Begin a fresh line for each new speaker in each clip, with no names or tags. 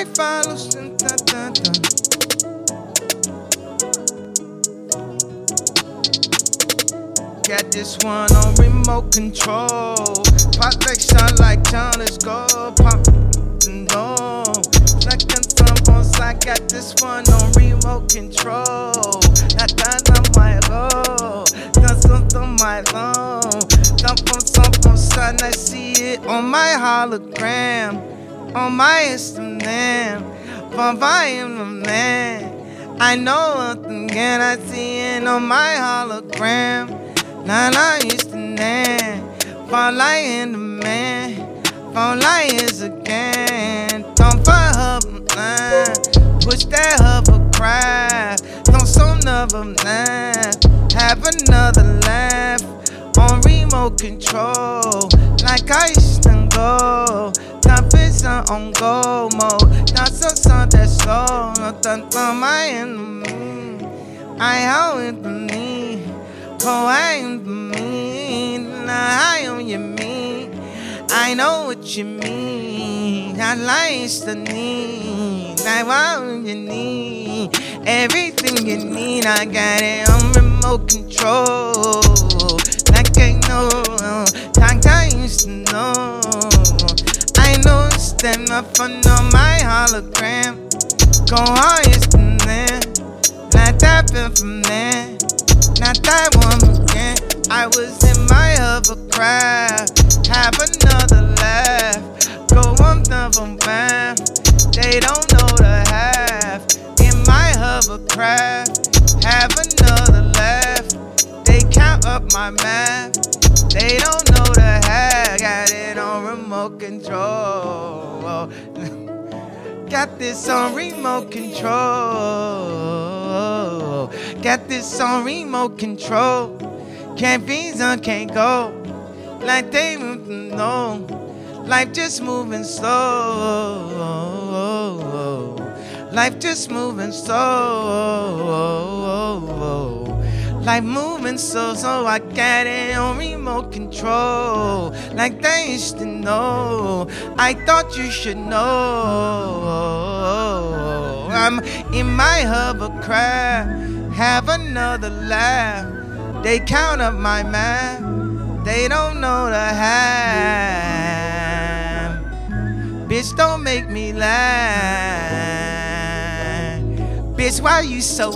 might follow. Dun, dun, dun, dun. Got this one on remote control. Pop like shot like John, let's go. Pop and go. Second thumbs, I got this one on remote control. I got on my low. That's on my low. Some son, I see it on my hologram. On my Instagram. From I am the man. I know what again, I see it on my hologram. Now I used to name, fall like in the man, fall like is again. Don't find her line, push that hovercraft, don't so another laugh, have another laugh on remote control, like I used to go. Top is on go mode, that's a song that's slow, nothing from my enemy. I how it me. Oh, I am mean, I am you mean. I know what you mean. I like the need, I want you need. Everything you need, I got it on remote control. Like I know, like I used to know. I know it's them up on my hologram. Go highest from there, not that been from there. Not that one again. I was in my hovercraft. Have another laugh. Go on another man. They don't know the half. In my hovercraft. Have another laugh. They count up my math. They don't know the half. Got it on remote control. Got this on remote control. Got this on remote control. Can't be on, can't go. Like they know. Life just moving slow. Life just moving slow. Life moving slow, so I got it on remote control. Like they used to know. I thought you should know. I'm in my hovercraft. Have another laugh. They count up my math. They don't know the half. Bitch, don't make me laugh. Bitch, why you so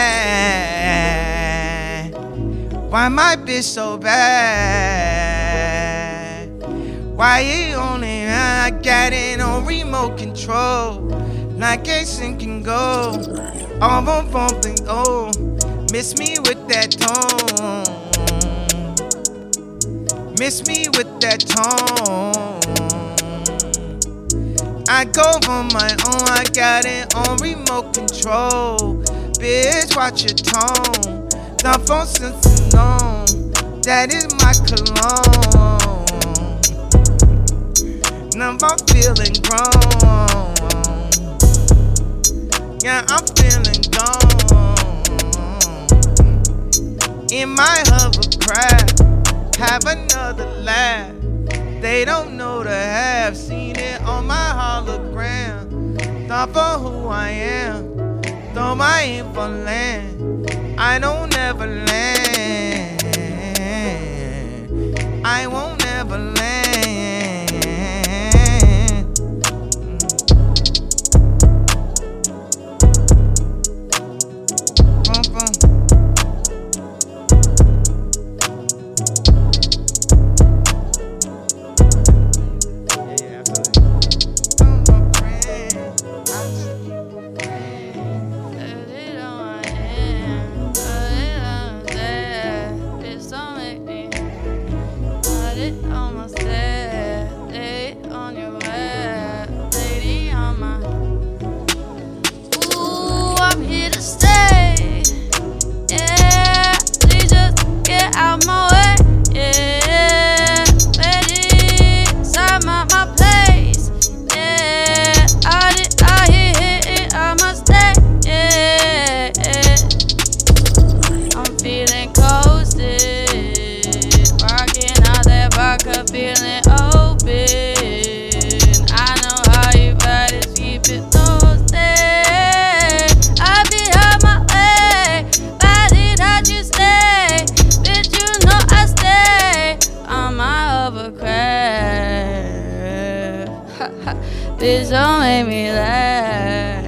mad? Why my bitch so bad? Why you only I got it on remote control? Like Asian can go. All on something, oh, miss me with that tone. Miss me with that tone. I go on my own, I got it on remote control. Bitch, watch your tone. The phone since known, that is my cologne. Now I'm feeling grown. Yeah, I'm feeling gone. In my hovercraft, have another laugh. They don't know the half. Seen it on my hologram. Thought for who I am. Though I ain't for land. I don't ever land. I won't ever land.
feeling Bitch, don't make me laugh.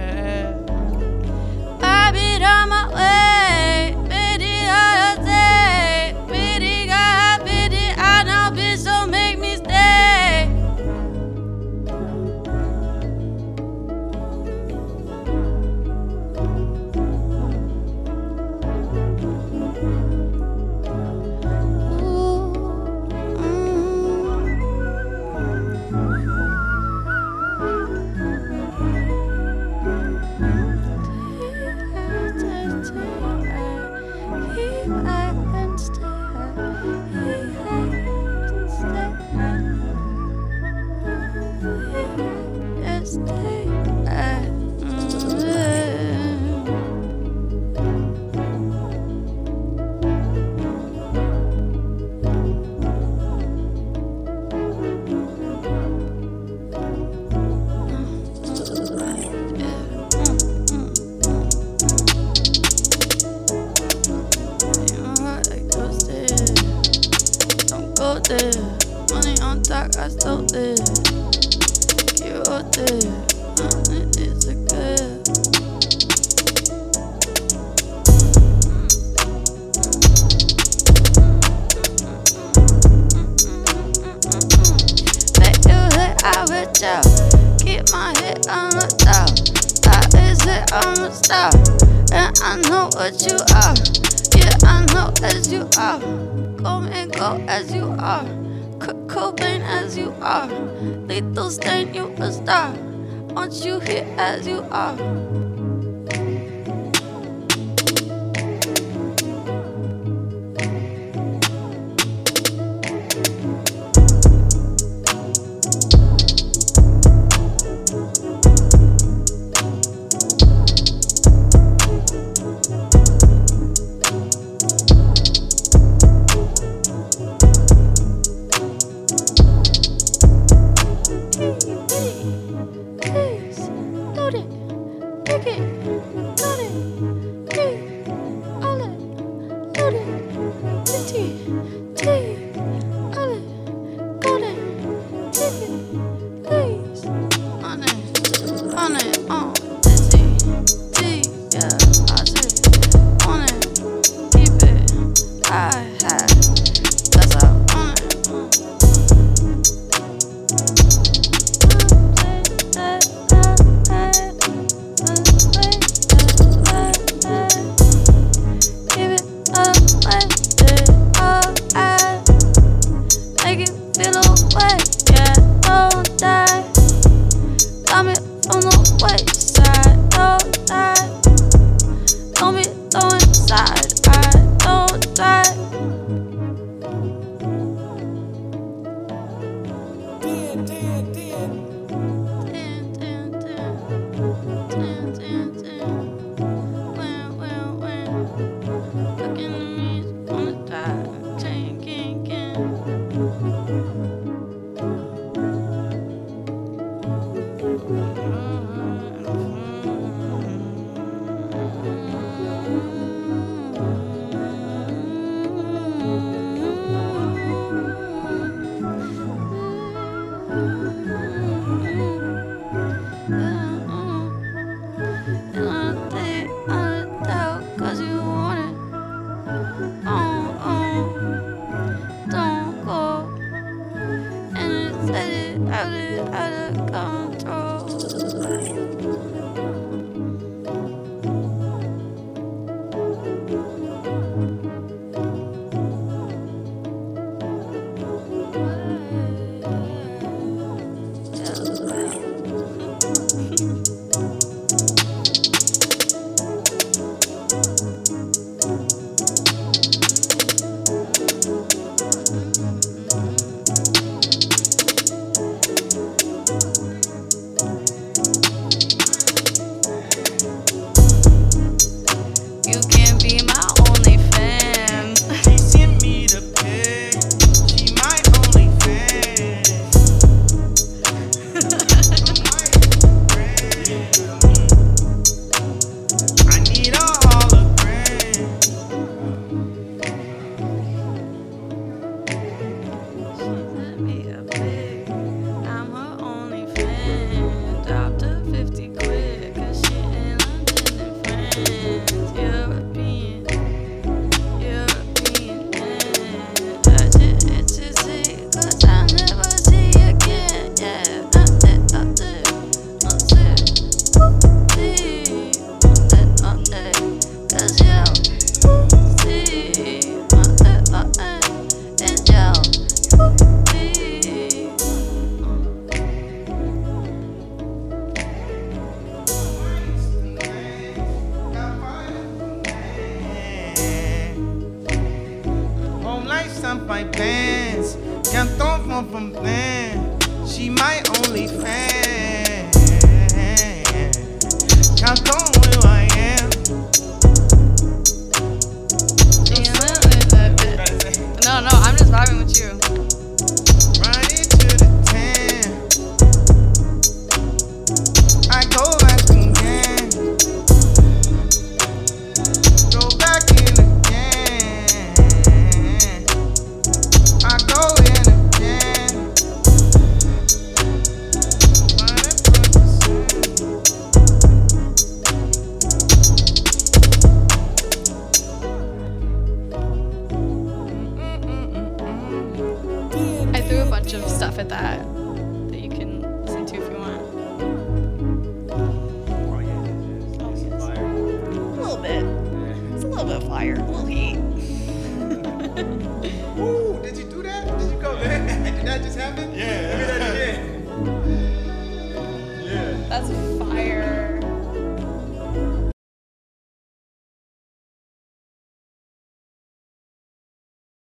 I be on my way, bitty all day, bitty got bitty. I know, bitch, don't make me stay. Money on top, I stole it. You wrote it. It's a good. Make you hit out with you. Keep my head on the top. That is it on the stop. And I know what you are. Yeah, I know as you are. Come and go as you are. Cobain as you are. Lethal stain, you a star. Once you hit as you are.
going from plan. She my only fan. Count on who I am.
No, I'm just vibing with you.
Run it to the 10. I go back again. Go back in again. I go in again. Run it from the
I threw a bunch of stuff at that you can listen to if you want. A little bit. It's a little bit of fire, a little heat.
Ooh, did you do that? Did you go there? Did that just happen? Yeah. Maybe that did. Yeah.
That's fire.